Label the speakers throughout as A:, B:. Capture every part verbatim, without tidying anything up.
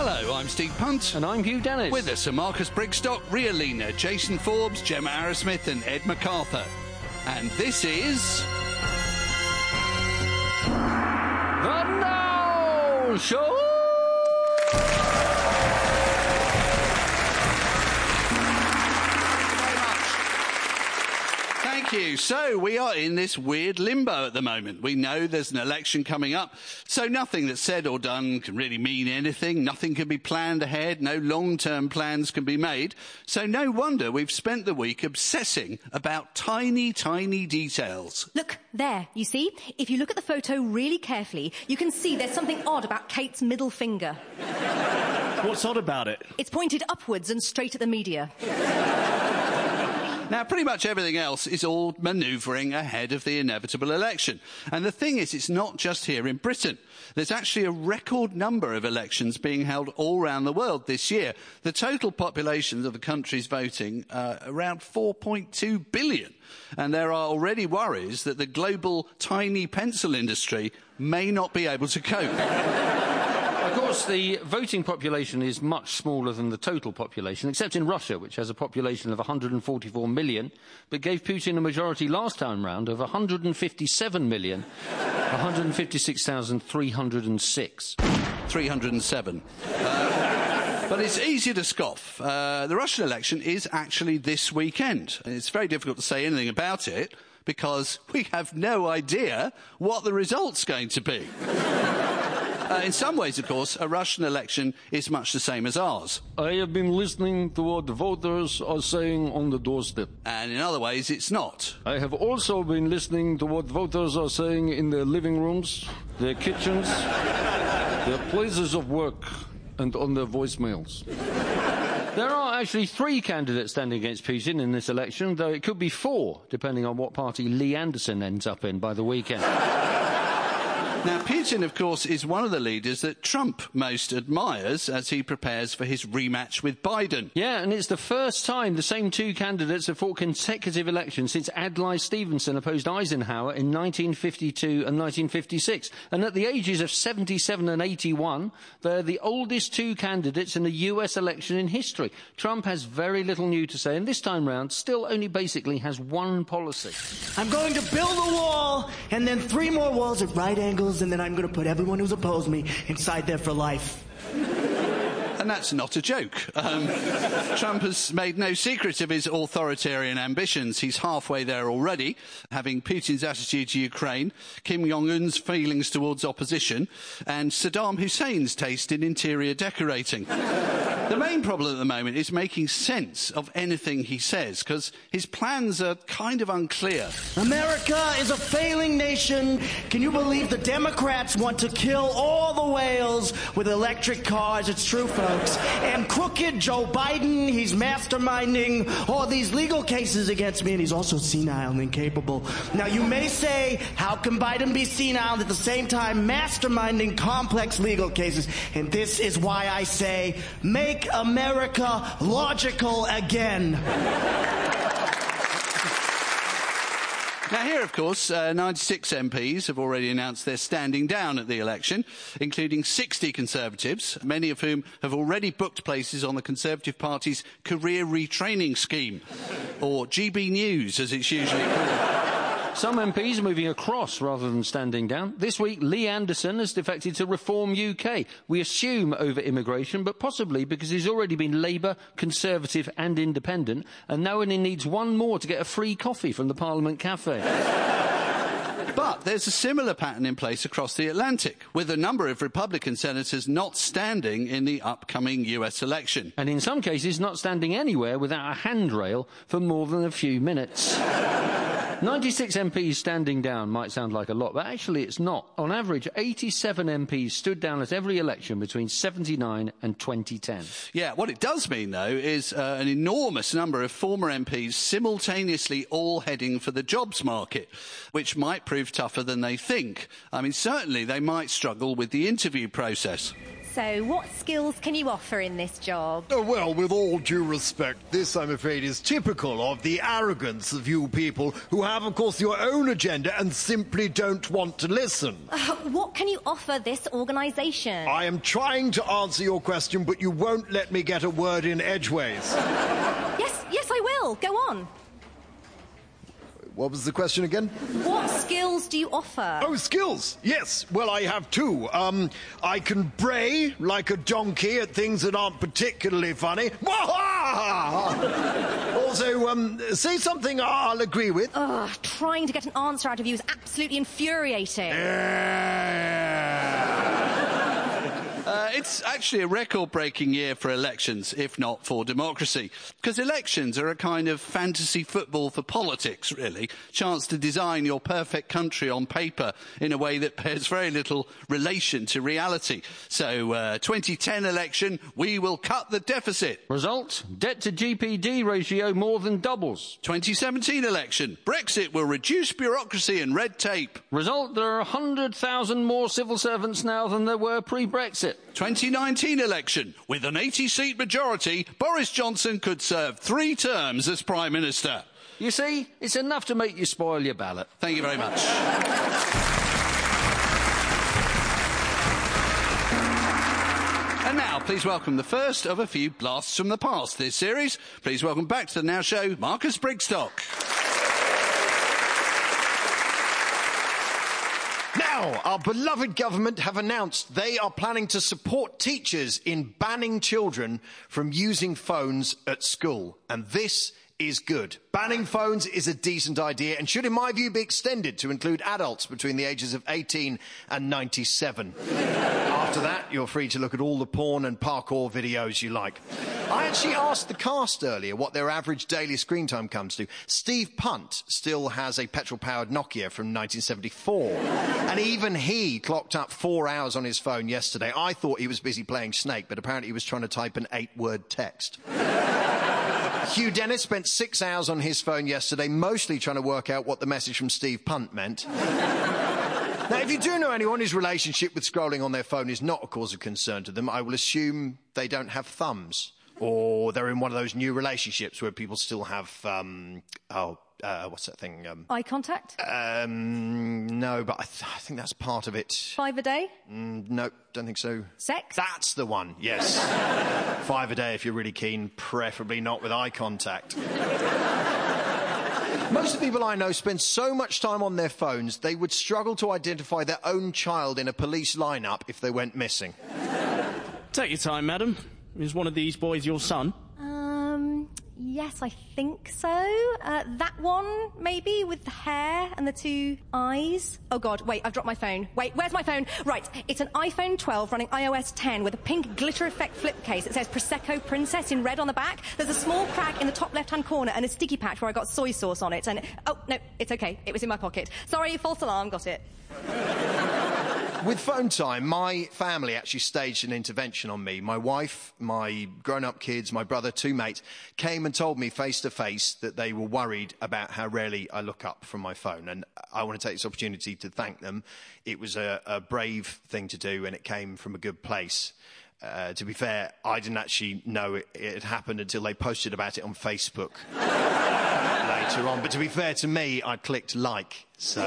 A: Hello, I'm Steve Punt.
B: And I'm Hugh Dennis.
A: With us are Marcus Brigstock, Ria Lina, Jason Forbes, Gemma Arrowsmith and Ed MacArthur. And this is...
B: The Now Show!
A: Thank you. So we are in this weird limbo at the moment. We know there's an election coming up, so nothing that's said or done can really mean anything. Nothing can be planned ahead. No long-term plans can be made. So no wonder we've spent the week obsessing about tiny, tiny details.
C: Look, there, you see? If you look at the photo really carefully, you can see there's something odd about Kate's middle finger.
D: What's odd about it?
C: It's pointed upwards and straight at the media.
A: Now, pretty much everything else is all manoeuvring ahead of the inevitable election. And the thing is, it's not just here in Britain. There's actually a record number of elections being held all around the world this year. The total population of the countries voting, uh, around four point two billion. And there are already worries that the global tiny pencil industry may not be able to cope.
B: Of course, the voting population is much smaller than the total population, except in Russia, which has a population of one hundred forty-four million, but gave Putin a majority last time round of one hundred fifty-seven million, one hundred fifty-six thousand three hundred six.
A: three hundred seven. Uh, but it's easy to scoff. Uh, the Russian election is actually this weekend. It's very difficult to say anything about it because we have no idea what the result's going to be. Uh, in some ways, of course, a Russian election is much the same as ours.
B: I have been listening to what the voters are saying on the doorstep.
A: And in other ways, it's not.
B: I have also been listening to what voters are saying in their living rooms, their kitchens, their places of work, and on their voicemails. There are actually three candidates standing against Putin in this election, though it could be four, depending on what party Lee Anderson ends up in by the weekend.
A: Now, Putin, of course, is one of the leaders that Trump most admires as he prepares for his rematch with Biden.
B: Yeah, and it's the first time the same two candidates have fought consecutive elections since Adlai Stevenson opposed Eisenhower in nineteen fifty-two and nineteen fifty-six. And at the ages of seventy-seven and eighty-one, they're the oldest two candidates in a U S election in history. Trump has very little new to say, and this time round still only basically has one policy.
E: I'm going to build a wall, and then three more walls at right angles, and then I'm going to put everyone who's opposed me inside there for life.
A: And that's not a joke. Um, Trump has made no secret of his authoritarian ambitions. He's halfway there already, having Putin's attitude to Ukraine, Kim Jong-un's feelings towards opposition, and Saddam Hussein's taste in interior decorating. The main problem at the moment is making sense of anything he says, because his plans are kind of unclear.
E: America is a failing nation. Can you believe the Democrats want to kill all the whales with electric cars? It's true, folks. And crooked Joe Biden, he's masterminding all these legal cases against me, and he's also senile and incapable. Now, you may say, how can Biden be senile and at the same time masterminding complex legal cases? And this is why I say, make America logical again.
A: Now here, of course, uh, ninety-six M Ps have already announced they're standing down at the election, including sixty Conservatives, many of whom have already booked places on the Conservative Party's career retraining scheme, or G B News, as it's usually called.
B: Some M Ps are moving across rather than standing down. This week, Lee Anderson has defected to Reform U K. We assume over immigration, but possibly because he's already been Labour, Conservative and Independent, and now only needs one more to get a free coffee from the Parliament Cafe.
A: But there's a similar pattern in place across the Atlantic, with a number of Republican senators not standing in the upcoming U S election.
B: And in some cases, not standing anywhere without a handrail for more than a few minutes. ninety-six M Ps standing down might sound like a lot, but actually it's not. On average, eighty-seven M Ps stood down at every election between seventy-nine and twenty ten.
A: Yeah, what it does mean, though, is uh, an enormous number of former M Ps simultaneously all heading for the jobs market, which might prove tougher than they think. I mean, certainly they might struggle with the interview process.
C: So, what skills can you offer in this job?
F: Oh, well, with all due respect, this, I'm afraid, is typical of the arrogance of you people who have, of course, your own agenda and simply don't want to listen.
C: Uh, what can you offer this organisation?
F: I am trying to answer your question, but you won't let me get a word in edgeways.
C: Yes, yes, I will. Go on.
F: What was the question again?
C: What skills do you offer?
F: Oh, skills! Yes. Well, I have two. Um, I can bray like a donkey at things that aren't particularly funny. Also, um, say something I'll agree with.
C: Ugh, trying to get an answer out of you is absolutely infuriating.
A: Uh, it's actually a record-breaking year for elections, if not for democracy. Because elections are a kind of fantasy football for politics, really. Chance to design your perfect country on paper in a way that bears very little relation to reality. So, uh, twenty ten election, we will cut the deficit.
B: Result? Debt to G P D ratio more than doubles.
A: twenty seventeen election, Brexit will reduce bureaucracy and red tape.
B: Result? There are one hundred thousand more civil servants now than there were pre-Brexit.
A: twenty nineteen election, with an eighty-seat majority, Boris Johnson could serve three terms as Prime Minister.
B: You see, it's enough to make you spoil your ballot.
A: Thank you very much. And now, please welcome the first of a few blasts from the past this series. Please welcome back to the Now Show, Marcus Brigstock.
F: Now, our beloved government have announced they are planning to support teachers in banning children from using phones at school. And this is good. Banning phones is a decent idea and should, in my view, be extended to include adults between the ages of eighteen and ninety-seven. After that, you're free to look at all the porn and parkour videos you like. I actually asked the cast earlier what their average daily screen time comes to. Steve Punt still has a petrol-powered Nokia from nineteen seventy-four. And even he clocked up four hours on his phone yesterday. I thought he was busy playing Snake, but apparently he was trying to type an eight-word text. Hugh Dennis spent six hours on his phone yesterday, mostly trying to work out what the message from Steve Punt meant. Now, if you do know anyone whose relationship with scrolling on their phone is not a cause of concern to them, I will assume they don't have thumbs. Or they're in one of those new relationships where people still have, um, oh, uh, what's that thing? Um,
C: Eye contact?
F: Um, no, but I, th- I think that's part of it.
C: Five a day?
F: Mm, no, don't think so.
C: Sex?
F: That's the one, yes. Five a day if you're really keen, preferably not with eye contact. Most of the people I know spend so much time on their phones, they would struggle to identify their own child in a police lineup if they went missing.
D: Take your time, madam. Is one of these boys your son?
C: Um, yes, I think so. Uh, that one, maybe, with the hair and the two eyes. Oh, God, wait, I've dropped my phone. Wait, where's my phone? Right, it's an iPhone twelve running i O S ten with a pink glitter effect flip case that says Prosecco Princess in red on the back. There's a small crack in the top left-hand corner and a sticky patch where I got soy sauce on it. And, oh, no, it's okay. It was in my pocket. Sorry, false alarm, got it.
F: With phone time, my family actually staged an intervention on me. My wife, my grown-up kids, my brother, two mates, came and told me face-to-face that they were worried about how rarely I look up from my phone. And I want to take this opportunity to thank them. It was a, a brave thing to do, and it came from a good place. Uh, to be fair, I didn't actually know it, it had happened until they posted about it on Facebook later on. But to be fair to me, I clicked like, so...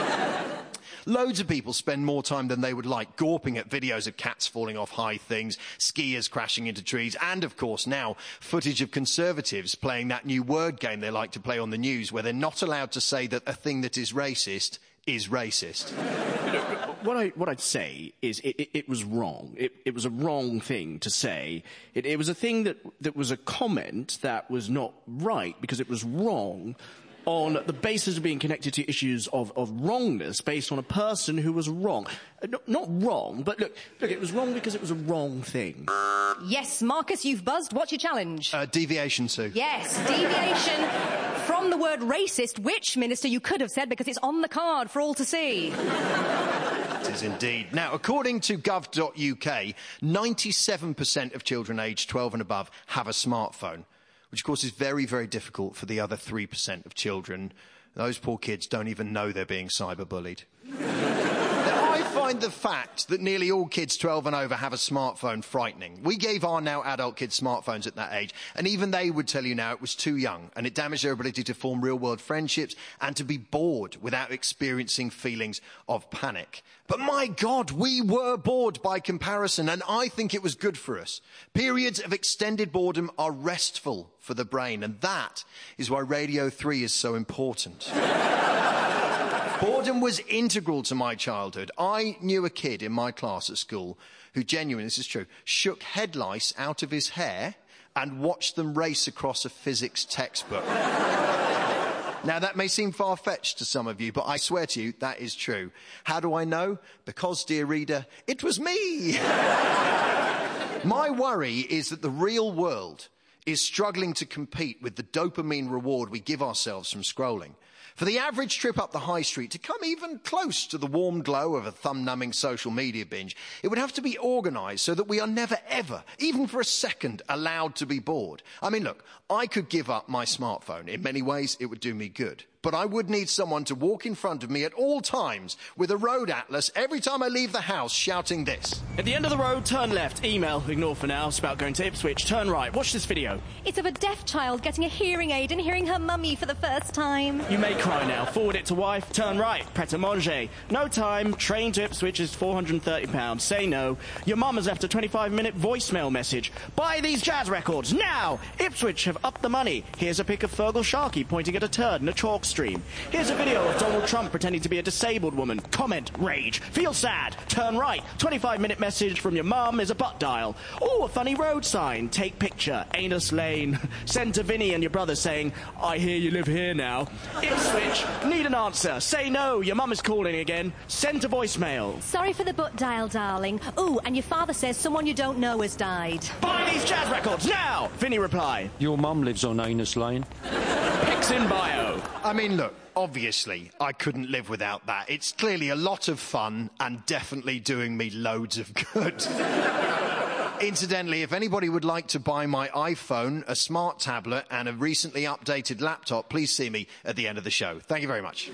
F: Loads of people spend more time than they would like gawping at videos of cats falling off high things, skiers crashing into trees, and, of course, now, footage of Conservatives playing that new word game they like to play on the news where they're not allowed to say that a thing that is racist is racist.
D: What, I, what I'd say is it, it, it was wrong. It, it was a wrong thing to say. It, it was a thing that, that was a comment that was not right because it was wrong on the basis of being connected to issues of, of wrongness based on a person who was wrong. Uh, not, not wrong, but look, look, it was wrong because it was a wrong thing.
C: Yes, Marcus, you've buzzed. What's your challenge?
F: Uh, deviation, Sue.
C: Yes, deviation from the word racist, which, Minister, you could have said because it's on the card for all to see.
F: It is indeed. Now, according to gov dot U K, ninety-seven percent of children aged twelve and above have a smartphone, which, of course, is very, very difficult for the other three percent of children. Those poor kids don't even know they're being cyberbullied. There are I find the fact that nearly all kids twelve and over have a smartphone frightening. We gave our now adult kids smartphones at that age, and even they would tell you now it was too young, and it damaged their ability to form real-world friendships and to be bored without experiencing feelings of panic. But my God, we were bored by comparison, and I think it was good for us. Periods of extended boredom are restful for the brain, and that is why Radio three is so important. Boredom was integral to my childhood. I knew a kid in my class at school who genuinely, this is true, shook head lice out of his hair and watched them race across a physics textbook. Now, that may seem far-fetched to some of you, but I swear to you, that is true. How do I know? Because, dear reader, it was me! My worry is that the real world is struggling to compete with the dopamine reward we give ourselves from scrolling. For the average trip up the high street to come even close to the warm glow of a thumb-numbing social media binge, it would have to be organised so that we are never, ever, even for a second, allowed to be bored. I mean, look, I could give up my smartphone. In many ways, it would do me good. But I would need someone to walk in front of me at all times with a road atlas every time I leave the house shouting this.
D: At the end of the road, turn left. Email, ignore for now. It's about going to Ipswich. Turn right. Watch this video.
C: It's of a deaf child getting a hearing aid and hearing her mummy for the first time.
D: You may cry now. Forward it to wife. Turn right. Pret-a-manger. No time. Train to Ipswich is four hundred and thirty pounds. Say no. Your mum has left a twenty-five minute voicemail message. Buy these jazz records now. Ipswich have upped the money. Here's a pic of Fergal Sharkey pointing at a turd in a chalk stream. Here's a video of Donald Trump pretending to be a disabled woman. Comment, rage, feel sad, turn right. twenty-five minute message from your mum is a butt dial. Oh, a funny road sign. Take picture. Anus Lane. Send to Vinny and your brother saying, I hear you live here now. Ipswich, need an answer. Say no, your mum is calling again. Send to voicemail.
C: Sorry for the butt dial, darling. Ooh, and your father says someone you don't know has died.
D: Buy these jazz records now! Vinny reply.
B: Your mum lives on Anus Lane.
D: Pics in bio.
F: I mean, look, obviously, I couldn't live without that. It's clearly a lot of fun and definitely doing me loads of good. Incidentally, if anybody would like to buy my iPhone, a smart tablet and a recently updated laptop, please see me at the end of the show. Thank you very much.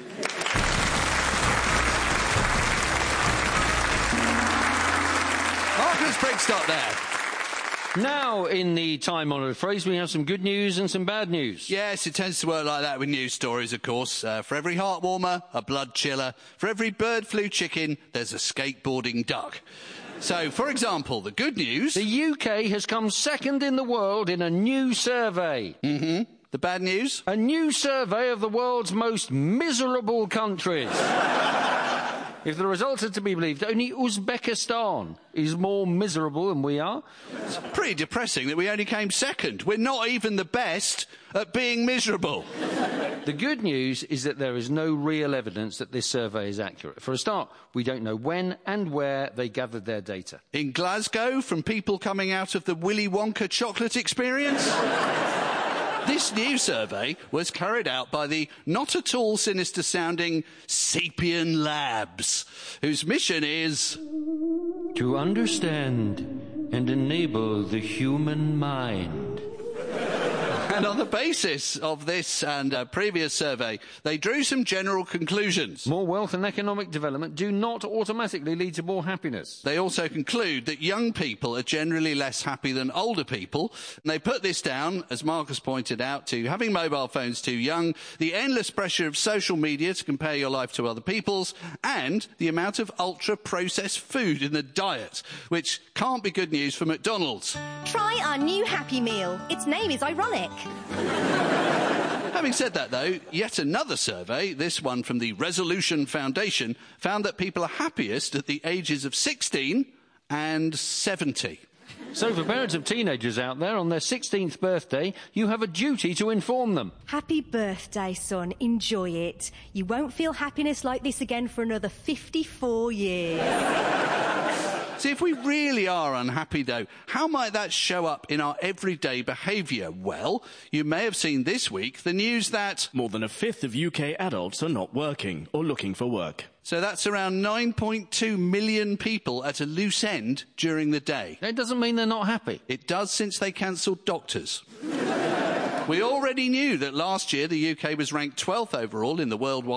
A: Marcus Brigstock there.
B: Now, in the time-honoured phrase, we have some good news and some bad news.
A: Yes, it tends to work like that with news stories, of course. Uh, for every heart warmer, a blood chiller. For every bird flu chicken, there's a skateboarding duck. So, for example, the good news...
B: The U K has come second in the world in a new survey.
A: Mm-hmm. The bad news?
B: A new survey of the world's most miserable countries. If the results are to be believed, only Uzbekistan is more miserable than we are.
A: It's pretty depressing that we only came second. We're not even the best at being miserable.
B: The good news is that there is no real evidence that this survey is accurate. For a start, we don't know when and where they gathered their data.
A: In Glasgow, from people coming out of the Willy Wonka chocolate experience? This new survey was carried out by the not at all sinister-sounding Sapien Labs, whose mission is...
B: to understand and enable the human mind.
A: And on the basis of this and a previous survey, they drew some general conclusions.
B: More wealth and economic development do not automatically lead to more happiness.
A: They also conclude that young people are generally less happy than older people. And they put this down, as Marcus pointed out, to having mobile phones too young, the endless pressure of social media to compare your life to other people's, and the amount of ultra-processed food in the diet, which can't be good news for McDonald's.
C: Try our new Happy Meal. Its name is ironic.
A: Having said that, though, yet another survey, this one from the Resolution Foundation, found that people are happiest at the ages of sixteen and seventy.
B: So for parents of teenagers out there, on their sixteenth birthday, you have a duty to inform them.
C: Happy birthday, son. Enjoy it. You won't feel happiness like this again for another fifty-four years.
A: See, if we really are unhappy, though, how might that show up in our everyday behaviour? Well, you may have seen this week the news that...
D: more than a fifth of U K adults are not working or looking for work.
A: So that's around nine point two million people at a loose end during the day.
B: That doesn't mean they're not happy.
A: It does, since they cancelled doctors. We already knew that last year the U K was ranked twelfth overall in the worldwide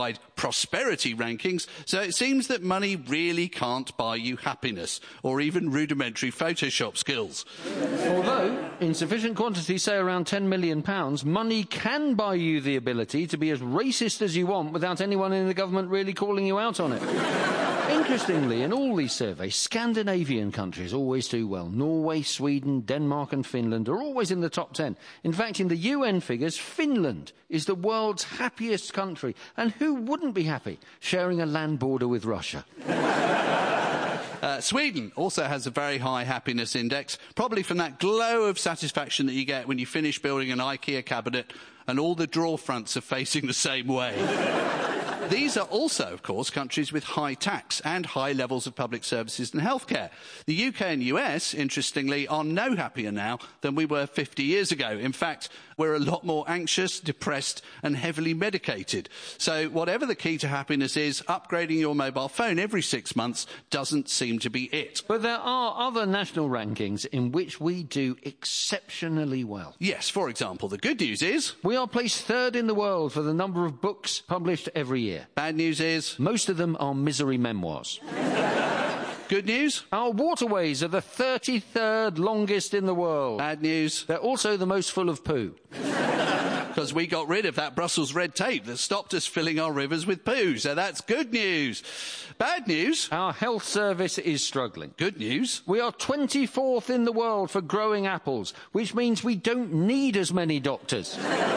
A: prosperity rankings, so it seems that money really can't buy you happiness, or even rudimentary Photoshop skills.
B: Although, in sufficient quantity, say around ten million pounds, money can buy you the ability to be as racist as you want without anyone in the government really calling you out on it. Interestingly, in all these surveys, Scandinavian countries always do well. Norway, Sweden, Denmark and Finland are always in the top ten. In fact, in the U N figures, Finland is the world's happiest country. And who wouldn't be happy sharing a land border with Russia?
A: Uh, Sweden also has a very high happiness index, probably from that glow of satisfaction that you get when you finish building an IKEA cabinet and all the drawer fronts are facing the same way. These are also, of course, countries with high tax and high levels of public services and healthcare. The U K and U S, interestingly, are no happier now than we were fifty years ago. In fact, we're a lot more anxious, depressed and heavily medicated. So whatever the key to happiness is, upgrading your mobile phone every six months doesn't seem to be it.
B: But there are other national rankings in which we do exceptionally well.
A: Yes, for example, the good news is
B: we are placed third in the world for the number of books published every year.
A: Bad news is
B: most of them are misery memoirs.
A: Good news?
B: Our waterways are the thirty-third longest in the world.
A: Bad news?
B: They're also the most full of poo.
A: Because we got rid of that Brussels red tape that stopped us filling our rivers with poo. So that's good news. Bad news?
B: Our health service is struggling.
A: Good news?
B: We are twenty-fourth in the world for growing apples, which means we don't need as many doctors.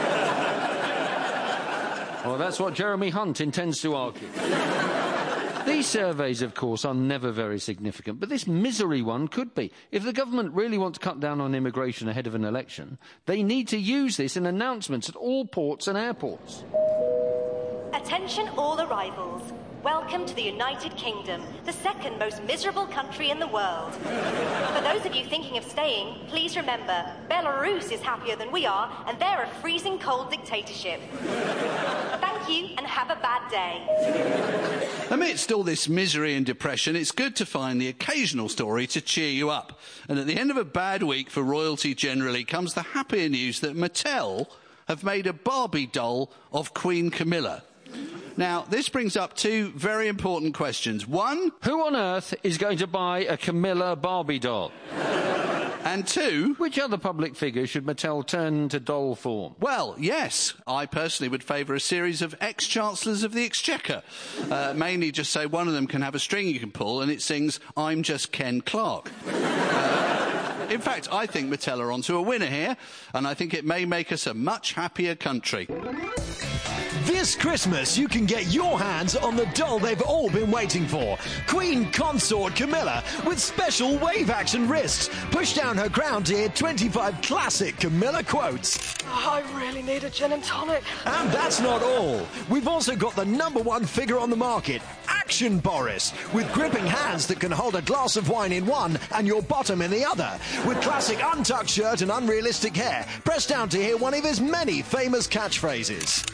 B: Well, that's what Jeremy Hunt intends to argue. These surveys, of course, are never very significant, but this misery one could be. If the government really want to cut down on immigration ahead of an election, they need to use this in announcements at all ports and airports.
G: Attention all arrivals. Welcome to the United Kingdom, the second most miserable country in the world. For those of you thinking of staying, please remember, Belarus is happier than we are, and they're a freezing cold dictatorship. Thank you, and have a bad day.
A: Amidst all this misery and depression, it's good to find the occasional story to cheer you up. And at the end of a bad week for royalty generally comes the happier news that Mattel have made a Barbie doll of Queen Camilla. Now, this brings up two very important questions. One,
B: who on earth is going to buy a Camilla Barbie doll?
A: And two,
B: which other public figure should Mattel turn into doll form?
A: Well, yes, I personally would favour a series of ex-chancellors of the Exchequer. Uh, mainly just so one of them can have a string you can pull and it sings, I'm just Ken Clark. Uh, in fact, I think Mattel are onto a winner here, and I think it may make us a much happier country.
F: This Christmas, you can get your hands on the doll they've all been waiting for. Queen Consort Camilla with special wave-action wrists. Push down her crown to hear twenty-five classic Camilla quotes.
H: Oh, I really need a gin and tonic.
F: And that's not all. We've also got the number one figure on the market, Action Boris, with gripping hands that can hold a glass of wine in one and your bottom in the other, with classic untucked shirt and unrealistic hair, pressed down to hear one of his many famous catchphrases.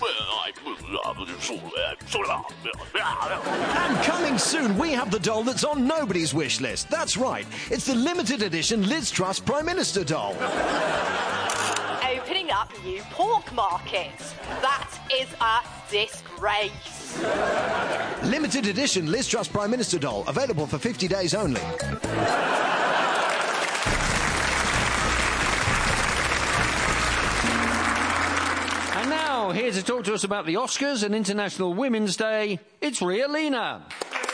F: And coming soon, we have the doll that's on nobody's wish list. That's right, it's the limited edition Liz Truss Prime Minister doll.
H: Opening up new pork markets. That is a disgrace.
F: Limited edition Liz Truss Prime Minister doll, available for fifty days only.
B: And now, here to talk to us about the Oscars and International Women's Day, it's Ria Lina.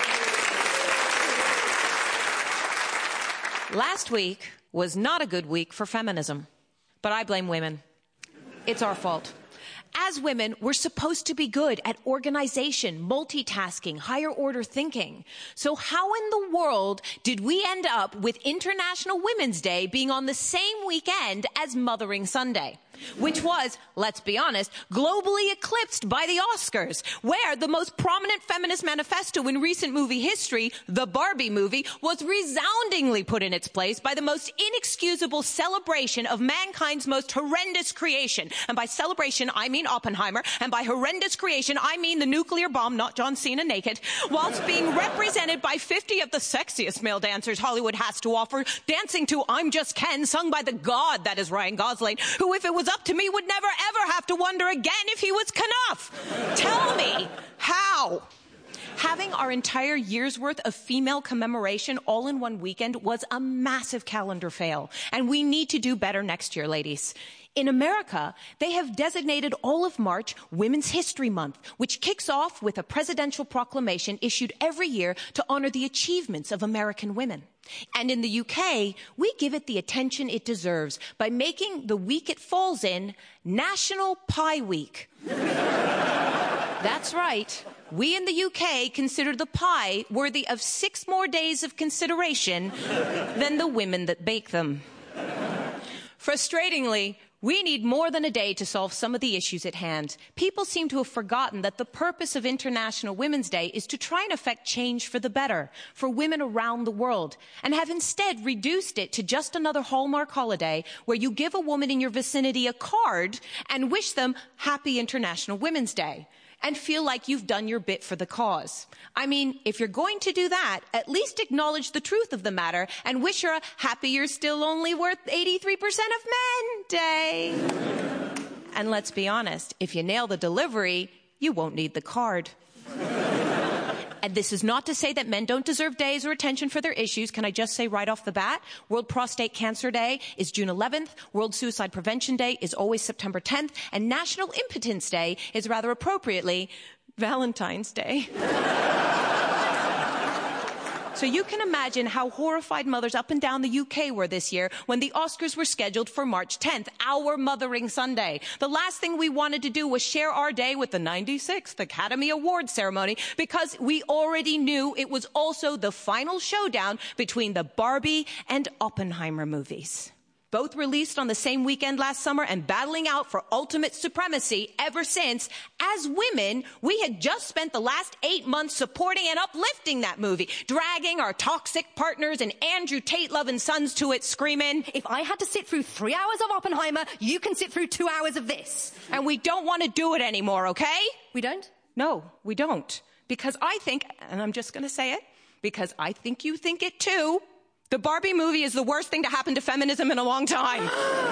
I: Last week was not a good week for feminism, but I blame women. It's our fault. As women, we're supposed to be good at organization, multitasking, higher order thinking. So how in the world did we end up with International Women's Day being on the same weekend as Mothering Sunday? Which was, let's be honest, globally eclipsed by the Oscars, where the most prominent feminist manifesto in recent movie history, the Barbie movie, was resoundingly put in its place by the most inexcusable celebration of mankind's most horrendous creation. And by celebration, I mean Oppenheimer, and by horrendous creation, I mean the nuclear bomb, not John Cena naked, whilst being represented by fifty of the sexiest male dancers Hollywood has to offer, dancing to I'm Just Ken, sung by the god that is Ryan Gosling, who, if it was was up to me, would never ever have to wonder again if he was Knuff. Tell me, how? Having our entire year's worth of female commemoration all in one weekend was a massive calendar fail. And we need to do better next year, ladies. In America, they have designated all of March Women's History Month, which kicks off with a presidential proclamation issued every year to honor the achievements of American women. And in the U K, we give it the attention it deserves by making the week it falls in National Pie Week. That's right. We in the U K consider the pie worthy of six more days of consideration than the women that bake them. Frustratingly, we need more than a day to solve some of the issues at hand. People seem to have forgotten that the purpose of International Women's Day is to try and affect change for the better for women around the world, and have instead reduced it to just another Hallmark holiday where you give a woman in your vicinity a card and wish them Happy International Women's Day, and feel like you've done your bit for the cause. I mean, if you're going to do that, at least acknowledge the truth of the matter and wish her a happy you're still only worth eighty-three percent of men day. And let's be honest, if you nail the delivery, you won't need the card. And this is not to say that men don't deserve days or attention for their issues. Can I just say right off the bat, World Prostate Cancer Day is June eleventh, World Suicide Prevention Day is always September tenth, and National Impotence Day is rather appropriately Valentine's Day. So you can imagine how horrified mothers up and down the U K were this year when the Oscars were scheduled for March tenth, our Mothering Sunday. The last thing we wanted to do was share our day with the ninety-sixth Academy Awards ceremony because we already knew it was also the final showdown between the Barbie and Oppenheimer movies. Both released on the same weekend last summer and battling out for ultimate supremacy ever since. As women, we had just spent the last eight months supporting and uplifting that movie, dragging our toxic partners and Andrew Tate loving sons to it, screaming,
C: if I had to sit through three hours of Oppenheimer, you can sit through two hours of this.
I: And we don't want to do it anymore, okay?
C: We don't?
I: No, we don't. Because I think, and I'm just going to say it, because I think you think it too, the Barbie movie is the worst thing to happen to feminism in a long time.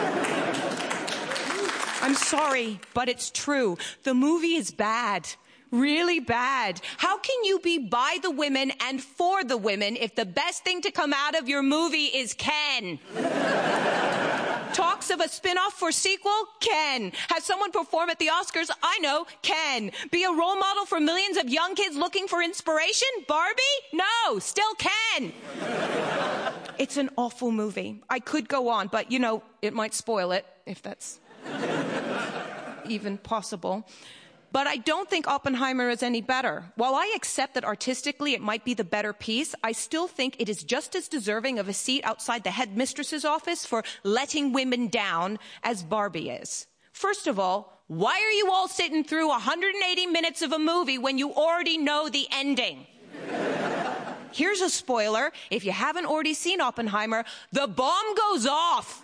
I: I'm sorry, but it's true. The movie is bad. Really bad. How can you be by the women and for the women if the best thing to come out of your movie is Ken? Talks of a spin-off for sequel? Ken. Have someone perform at the Oscars? I know. Ken. Be a role model for millions of young kids looking for inspiration? Barbie? No. Still Ken. It's an awful movie. I could go on, but, you know, it might spoil it, if that's even possible. But I don't think Oppenheimer is any better. While I accept that artistically it might be the better piece, I still think it is just as deserving of a seat outside the headmistress's office for letting women down as Barbie is. First of all, why are you all sitting through one hundred eighty minutes of a movie when you already know the ending? Here's a spoiler. If you haven't already seen Oppenheimer, the bomb goes off.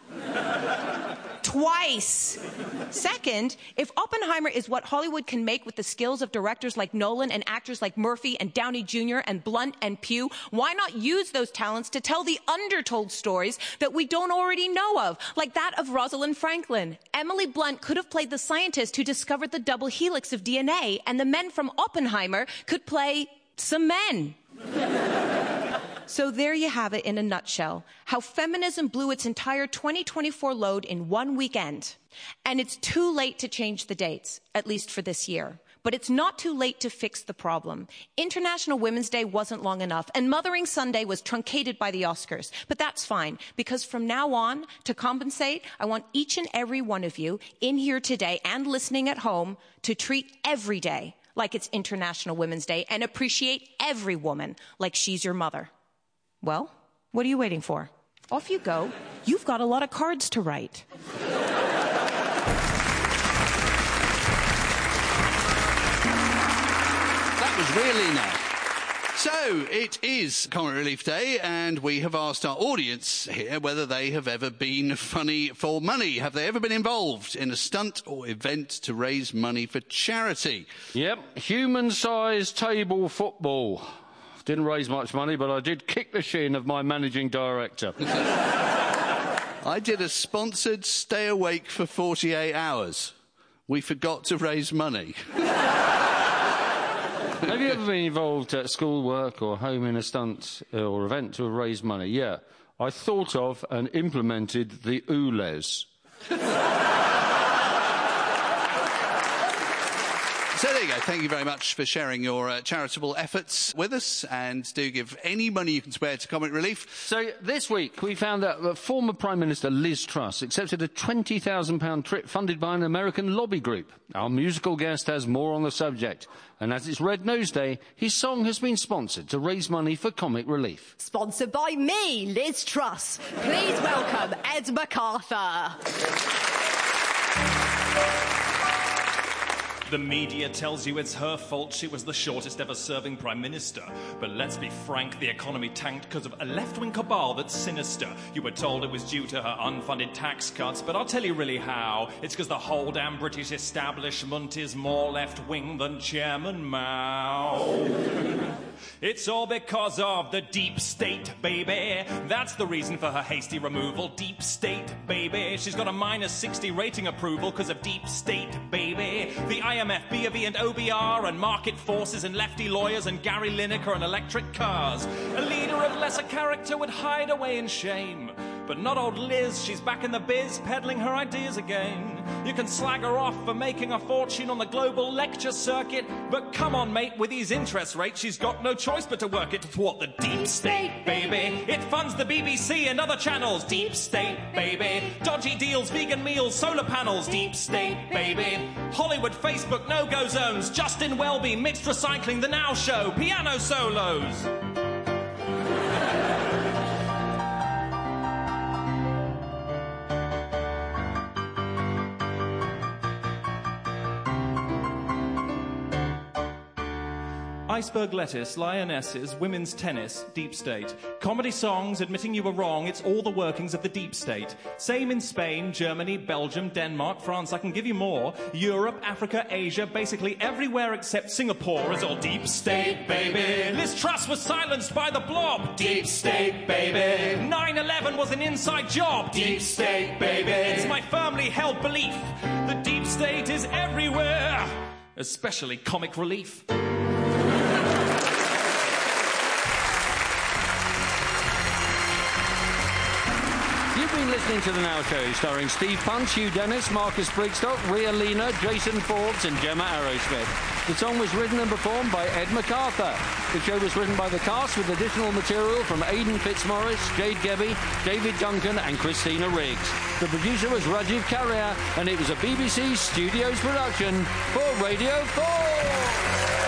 I: Twice. Second, if Oppenheimer is what Hollywood can make with the skills of directors like Nolan and actors like Murphy and Downey Junior and Blunt and Pugh, why not use those talents to tell the undertold stories that we don't already know of, like that of Rosalind Franklin? Emily Blunt could have played the scientist who discovered the double helix of D N A, and the men from Oppenheimer could play some men. So there you have it in a nutshell, how feminism blew its entire twenty twenty-four load in one weekend. And it's too late to change the dates, at least for this year. But it's not too late to fix the problem. International Women's Day wasn't long enough, and Mothering Sunday was truncated by the Oscars. But that's fine, because from now on, to compensate, I want each and every one of you in here today and listening at home to treat every day like it's International Women's Day and appreciate every woman like she's your mother. Well, what are you waiting for? Off you go. You've got a lot of cards to write.
A: That was really nice. So, it is Comic Relief Day, and we have asked our audience here whether they have ever been funny for money. Have they ever been involved in a stunt or event to raise money for charity?
B: Yep, human-sized table football. Didn't raise much money, but I did kick the shin of my managing director.
A: I did a sponsored stay awake for forty-eight hours. We forgot to raise money.
B: Have you ever been involved at school work or home in a stunt or event to raise money? Yeah. I thought of and implemented the O L E S.
A: So there you go. Thank you very much for sharing your uh, charitable efforts with us, and do give any money you can spare to Comic Relief.
B: So this week we found out that former Prime Minister Liz Truss accepted a twenty thousand pounds trip funded by an American lobby group. Our musical guest has more on the subject, and as it's Red Nose Day, his song has been sponsored to raise money for Comic Relief.
J: Sponsored by me, Liz Truss. Please welcome Ed MacArthur.
K: The media tells you it's her fault she was the shortest ever serving Prime Minister. But let's be frank, the economy tanked because of a left-wing cabal that's sinister. You were told it was due to her unfunded tax cuts, but I'll tell you really how. It's because the whole damn British establishment is more left-wing than Chairman Mao. It's all because of the deep state, baby. That's the reason for her hasty removal. Deep state, baby. She's got a minus sixty rating approval because of deep state, baby. The I M F, B of E and O B R and market forces and lefty lawyers and Gary Lineker and electric cars. A leader of lesser character would hide away in shame. But not old Liz, she's back in the biz, peddling her ideas again. You can slag her off for making a fortune on the global lecture circuit, but come on, mate, with these interest rates, she's got no choice but to work it toward the deep state, baby. It funds the B B C and other channels, deep state, baby. Dodgy deals, vegan meals, solar panels, deep state, baby. Hollywood, Facebook, no-go zones, Justin Welby, mixed recycling, The Now Show, piano solos. Iceberg lettuce, lionesses, women's tennis, deep state. Comedy songs admitting you were wrong, it's all the workings of the deep state. Same in Spain, Germany, Belgium, Denmark, France, I can give you more. Europe, Africa, Asia, basically everywhere except Singapore is all deep state, baby. Liz Truss was silenced by the blob, deep state, baby. nine eleven was an inside job, deep state, baby. It's my firmly held belief, the deep state is everywhere, especially Comic Relief.
B: You've been listening to The Now Show, starring Steve Punch, Hugh Dennis, Marcus Brigstock, Rhea Lena, Jason Forbes and Gemma Arrowsmith. The song was written and performed by Ed MacArthur. The show was written by the cast with additional material from Aidan Fitzmaurice, Jade Gebby, David Duncan and Christina Riggs. The producer was Rajiv Carrier, and it was a B B C Studios production for Radio four.